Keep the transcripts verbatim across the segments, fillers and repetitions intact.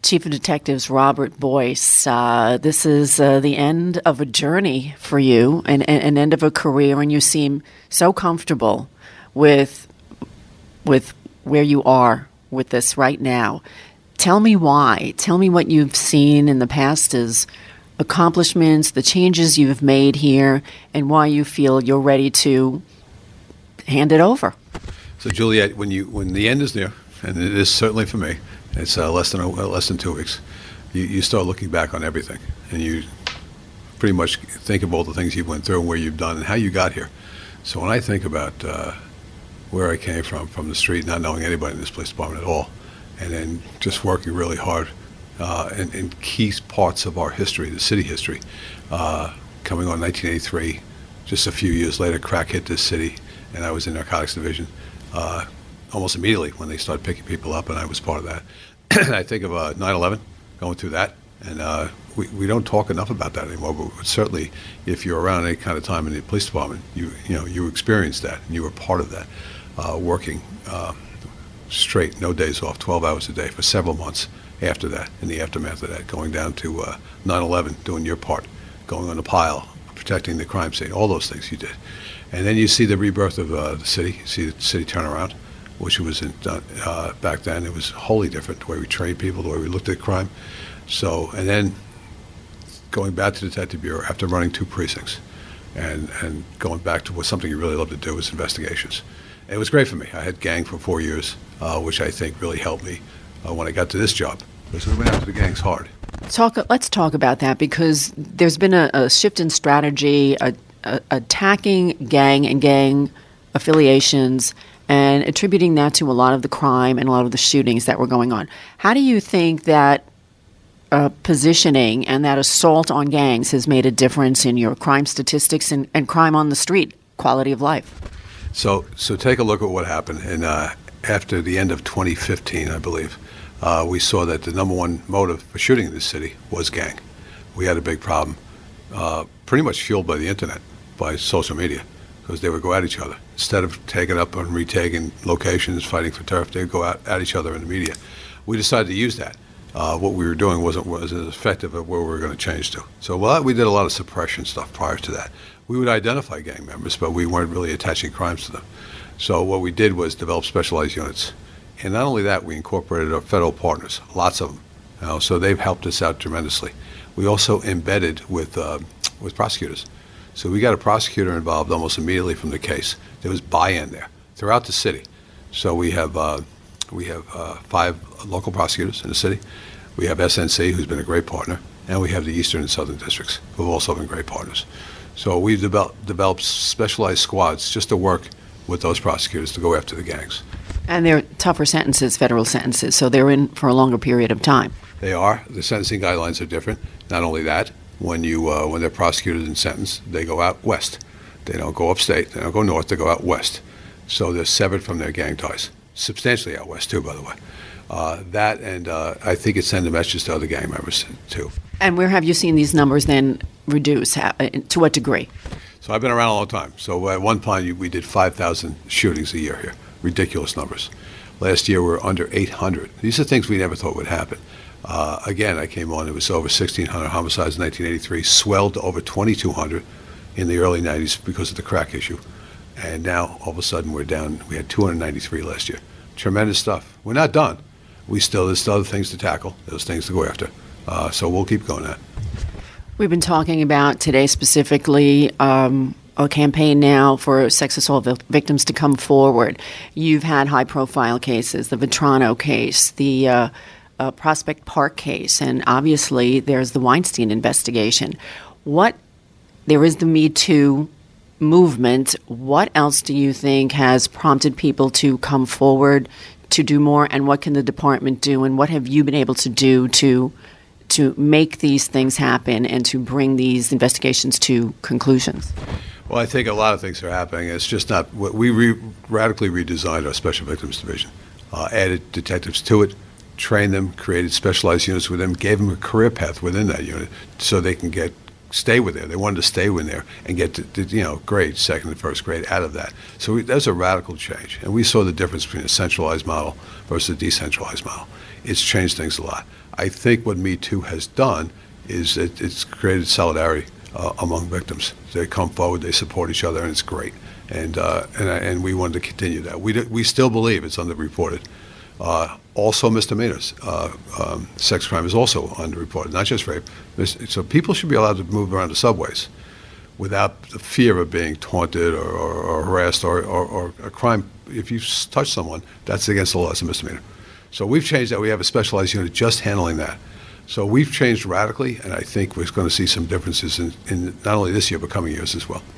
Chief of Detectives Robert Boyce, uh, this is uh, the end of a journey for you, and an end of a career, and you seem so comfortable with with where you are with this right now. Tell me why. Tell me what you've seen in the past as accomplishments, the changes you've made here, and why you feel you're ready to hand it over. So, Juliet, when you when the end is near, and it is certainly for me, it's uh, less than a, less than two weeks. You, you start looking back on everything, and you pretty much think of all the things you went through and where you've done and how you got here. So when I think about uh, where I came from, from the street, not knowing anybody in this police department at all, and then just working really hard uh, in, in key parts of our history, the city history, uh, coming on nineteen eighty-three, just a few years later, crack hit this city, and I was in narcotics division. Uh, almost immediately when they started picking people up, and I was part of that. I think of uh, nine eleven, going through that, and uh, we, we don't talk enough about that anymore, but certainly if you're around any kind of time in the police department, you you know, you experienced that, and you were part of that, uh, working uh, straight, no days off, twelve hours a day for several months after that, in the aftermath of that, going down to uh, nine eleven, doing your part, going on the pile, protecting the crime scene, all those things you did. And then you see the rebirth of uh, the city, you see the city turnaround, which was in, uh, back then. It was wholly different, the way we trained people, the way we looked at crime. So, and then going back to the Detective Bureau after running two precincts and, and going back to what something you really love to do was investigations. And it was great for me. I had gang for four years, uh, which I think really helped me uh, when I got to this job, because we went after the gangs hard. Talk, let's talk about that, because there's been a, a shift in strategy, a, a, attacking gang and gang affiliations, and attributing that to a lot of the crime and a lot of the shootings that were going on. How do you think that uh, positioning and that assault on gangs has made a difference in your crime statistics and, and crime on the street, quality of life? So so take a look at what happened. And uh, after the end of twenty fifteen, I believe, uh, we saw that the number one motive for shooting in this city was gang. We had a big problem, uh, pretty much fueled by the internet, by social media, because they would go at each other. Instead of taking up and retaking locations, fighting for turf, they would go out at each other in the media. We decided to use that. Uh, what we were doing wasn't, wasn't as effective at where we were going to change to. So well, we did a lot of suppression stuff prior to that. We would identify gang members, but we weren't really attaching crimes to them. So what we did was develop specialized units. And not only that, we incorporated our federal partners, lots of them. You know, so they've helped us out tremendously. We also embedded with uh, with prosecutors. So we got a prosecutor involved almost immediately from the case. There was buy-in there throughout the city. So we have uh, we have uh, five local prosecutors in the city. We have S N C, who's been a great partner, and we have the Eastern and Southern districts, who've also been great partners. So we've developed, developed specialized squads just to work with those prosecutors to go after the gangs. And they're tougher sentences, federal sentences, so they're in for a longer period of time. They are. The sentencing guidelines are different. Not only that, when you uh, when they're prosecuted and sentenced, they go out west. They don't go upstate. They don't go north. They go out west. So they're severed from their gang ties. Substantially out west, too, by the way. Uh, that, and uh, I think it sends a message to other gang members, too. And where have you seen these numbers then reduce? How, to what degree? So I've been around a long time. So at one point, we did five thousand shootings a year here. Ridiculous numbers. Last year, we were under eight hundred. These are things we never thought would happen. Uh, again, I came on, it was over sixteen hundred homicides in nineteen eighty-three, swelled to over twenty-two hundred in the early nineties because of the crack issue. And now, all of a sudden, we're down, we had two hundred ninety-three last year. Tremendous stuff. We're not done. We still, there's still other things to tackle, there's things to go after. Uh, so we'll keep going at. We've been talking about today specifically um, a campaign now for sex assault vi- victims to come forward. You've had high-profile cases, the Vetrano case, the uh, uh, Prospect Park case, and obviously there's the Weinstein investigation. What, there is the Me Too movement. What else do you think has prompted people to come forward to do more, and what can the department do, and what have you been able to do to to make these things happen and to bring these investigations to conclusions? Well, I think a lot of things are happening. It's just not, we re- radically redesigned our Special Victims Division, uh, added detectives to it, trained them, created specialized units with them, gave them a career path within that unit so they can get stay with there. They wanted to stay in there and get to, to you know, grade, second and first grade out of that. So we, that's a radical change. And we saw the difference between a centralized model versus a decentralized model. it's changed things a lot. I think what Me Too has done is it, it's created solidarity uh, among victims. They come forward, they support each other, and it's great. And uh, and, and we wanted to continue that. We we still believe it's underreported. Uh, also misdemeanors. Uh, um, sex crime is also underreported, not just rape. So people should be allowed to move around the subways without the fear of being taunted or, or, or harassed or, or, or a crime. If you touch someone, that's against the law. It's a misdemeanor. So we've changed that. We have a specialized unit just handling that. So we've changed radically, and I think we're going to see some differences in, in not only this year, but coming years as well.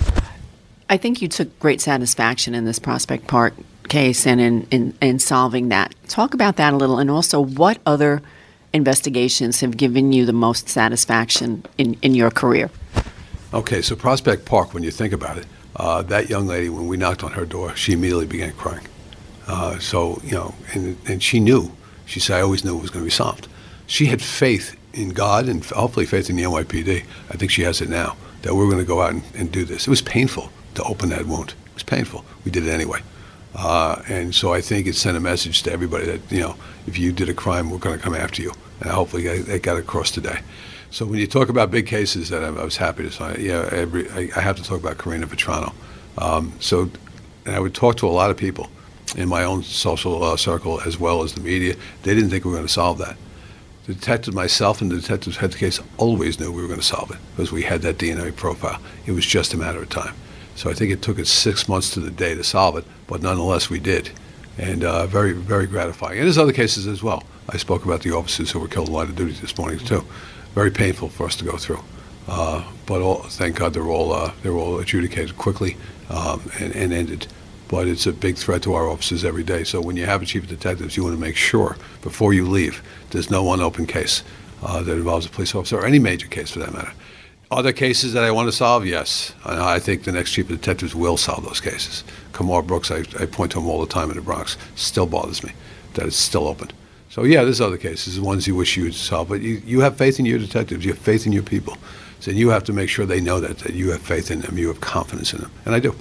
I think you took great satisfaction in this Prospect Park case and in, in, in solving that. Talk about that a little, and also what other investigations have given you the most satisfaction in, in your career? Okay, so Prospect Park, when you think about it, uh, that young lady, when we knocked on her door, she immediately began crying. Uh, so, you know, and, and she knew, she said, I always knew it was going to be solved. She had faith in God and hopefully faith in the N Y P D. I think she has it now, that we we're going to go out and, and do this. It was painful to open that wound. It was painful. We did it anyway. Uh, and so I think it sent a message to everybody that, you know, if you did a crime, we're going to come after you. And hopefully it got across today. So when you talk about big cases that I, I was happy to sign, yeah, every, I, I have to talk about Karina Vetrano. Um, so, and I would talk to a lot of people in my own social uh, circle as well as the media. They didn't think we were going to solve that. The detective, myself and the detectives who had the case always knew we were going to solve it because we had that D N A profile. It was just a matter of time. So I think it took us six months to the day to solve it, but nonetheless we did. And uh, very, very gratifying. And there's other cases as well. I spoke about the officers who were killed in line of duty this morning too. Very painful for us to go through. Uh, but all, thank God they're all, uh, they're all adjudicated quickly um, and, and ended. But it's a big threat to our officers every day. So when you have a chief of detectives, you want to make sure before you leave there's no unopened case uh, that involves a police officer or any major case for that matter. Other cases that I want to solve, yes. I think the next chief of detectives will solve those cases. Kamar Brooks, I, I point to him all the time in the Bronx. Still bothers me that it's still open. So yeah, there's other cases, ones you wish you would solve. But you, you have faith in your detectives. You have faith in your people. So you have to make sure they know that, that you have faith in them. You have confidence in them. And I do.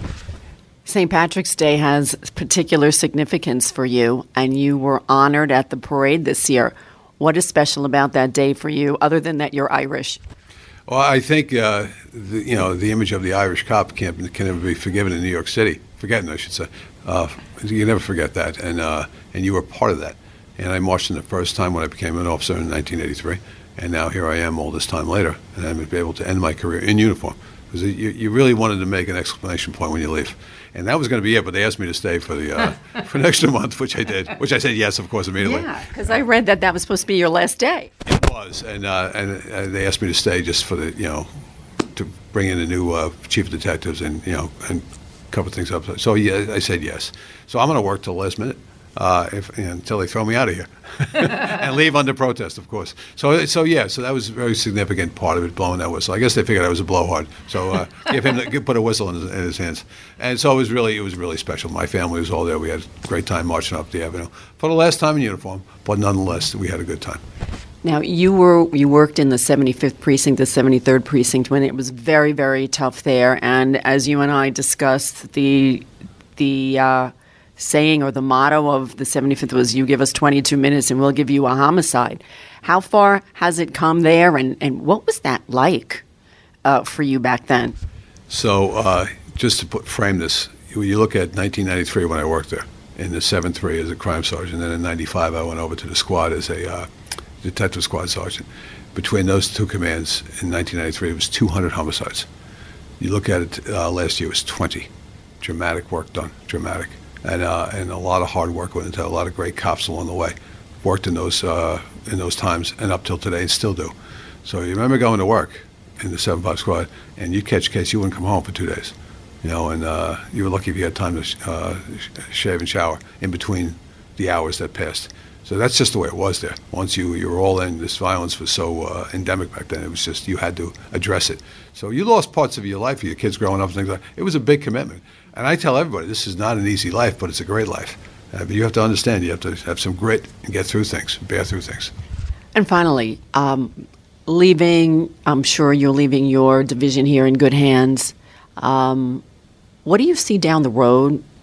Saint Patrick's Day has particular significance for you, and you were honored at the parade this year. What is special about that day for you, other than that you're Irish? Well, I think uh, the, you know the image of the Irish cop can't can never be forgiven in New York City. Forgotten, I should say. Uh, you never forget that, and uh, and you were part of that. And I marched in the first time when I became an officer in nineteen eighty-three, and now here I am all this time later, and I'm able to end my career in uniform because you, you really wanted to make an exclamation point when you leave. And that was going to be it, but they asked me to stay for the uh, for an extra month, which I did, which I said yes, of course, immediately. Yeah, because I read that that was supposed to be your last day. It was, and uh, and uh, they asked me to stay just for the, you know, to bring in a new uh, chief of detectives and, you know, and cover things up. So, yeah, I said yes. So I'm going to work till the last minute. Uh, if, you know, until they throw me out of here and leave under protest, of course. So, so yeah, so that was a very significant part of it, blowing that whistle. I guess they figured I was a blowhard, so uh, give him the, put a whistle in his, in his hands. And so it was really, it was really special. My family was all there. We had a great time marching up the avenue for the last time in uniform, but nonetheless, we had a good time. Now, you were you worked in the seventy-fifth precinct, the seventy-third precinct, when it was very, very tough there. And as you and I discussed, the the uh, saying or the motto of the seventy-fifth was, you give us twenty-two minutes and we'll give you a homicide. How far has it come there, and, and what was that like uh, for you back then? So uh, just to put, frame this, when you look at nineteen ninety-three when I worked there, in the seven three as a crime sergeant, and then in ninety-five I went over to the squad as a uh, detective squad sergeant. Between those two commands in nineteen ninety-three, it was two hundred homicides. You look at it uh, last year, it was twenty. Dramatic work done, dramatic. And, uh, and a lot of hard work went into it, a lot of great cops along the way. Worked in those uh, in those times and up till today and still do. So you remember going to work in the seven five squad and you'd catch a case, you wouldn't come home for two days. You know, and uh, you were lucky if you had time to sh- uh, shave and shower in between the hours that passed. So that's just the way it was there. Once you, you were all in, this violence was so uh, endemic back then. It was just, you had to address it. So you lost parts of your life, your kids growing up and things like that. It was a big commitment. And I tell everybody, this is not an easy life, but it's a great life. Uh, but you have to understand, you have to have some grit and get through things, bear through things. And finally, um, leaving, I'm sure you're leaving your division here in good hands. Um, what do you see down the road?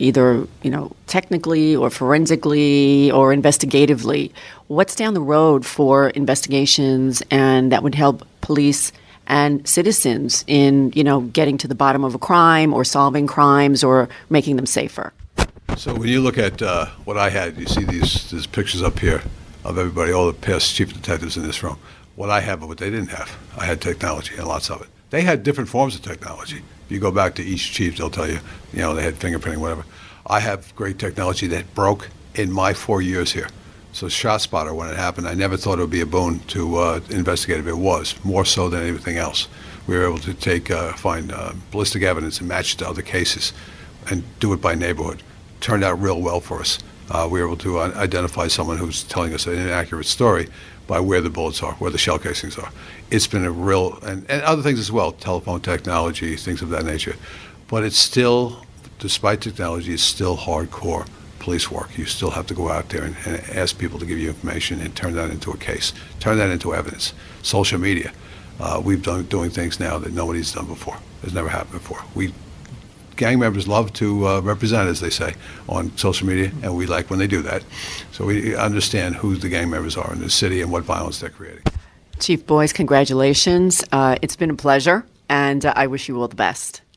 either, you know, technically or forensically or investigatively. What's down the road for investigations and that would help police and citizens in, you know, getting to the bottom of a crime or solving crimes or making them safer? So when you look at uh, what I had, you see these, these pictures up here of everybody, all the past chief detectives in this room. What I have, but what they didn't have. I had technology and lots of it. They had different forms of technology. If you go back to each chief, they'll tell you, you know, they had fingerprinting, whatever. I have great technology that broke in my four years here. So ShotSpotter, when it happened, I never thought it would be a boon to uh, investigate if it was, more so than anything else. We were able to take, uh, find uh, ballistic evidence and match it to other cases and do it by neighborhood. Turned out real well for us. Uh, we were able to uh, identify someone who's telling us an inaccurate story by where the bullets are, where the shell casings are. It's been a real, and, and other things as well, telephone technology, things of that nature. But it's still, despite technology, it's still hardcore police work. You still have to go out there and, and ask people to give you information and turn that into a case, turn that into evidence. Social media, uh, we've done doing things now that nobody's done before. It's never happened before. We gang members love to uh, represent, as they say, on social media, and we like when they do that. So we understand who the gang members are in the city and what violence they're creating. Chief Boyce, congratulations. Uh, it's been a pleasure, and uh, I wish you all the best.